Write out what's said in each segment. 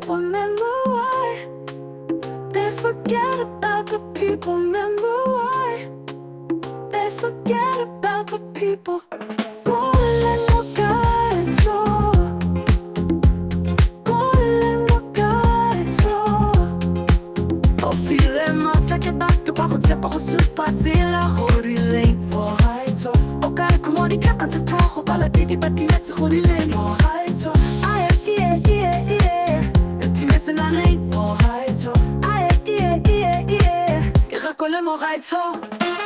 remember why they forget about the people. Remember why they forget about the people. Kuulen mukaito, kuulen mukaito. Ofilematta che batto qua con zeppa con sul pazzilla horilei moraito. O cara come di canta trojo balla di batti mezzo horilei moraito. Ai ie ie ie e ti mezzo na rei moraito. Ai ie ie ie e raccole moraito.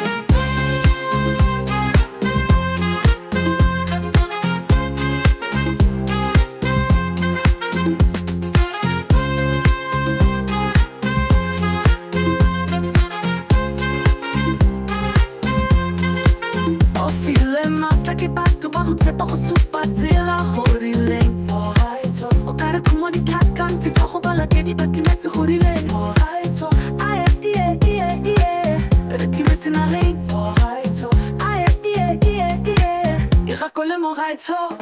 Ofilematta che batto bajo zeppa con su pazzilla horilei moraito. O cara come di canta trojo balla di batti mezzo horilei moraito. Ai ie ie ie e ti mezzo na rei moraito. Ai ie ie ie e raccole moraito.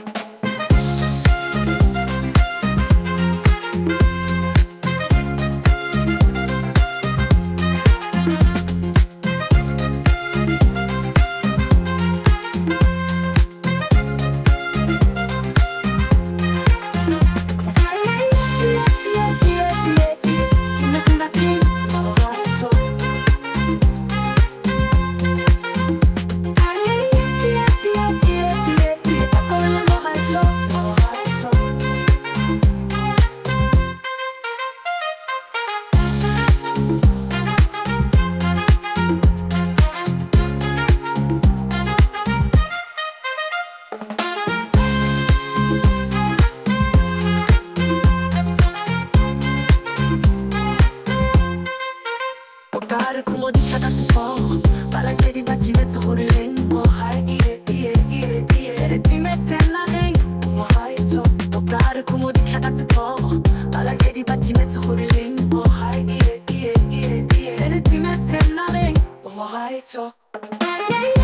Cara come di cadato po' balla che di batti mezzo horilei morai ie ie ie ie e ti mezzo na rei moraito. Cara come di cadato po' balla che di batti mezzo horilei morai ie ie ie ie e ti mezzo na rei moraito.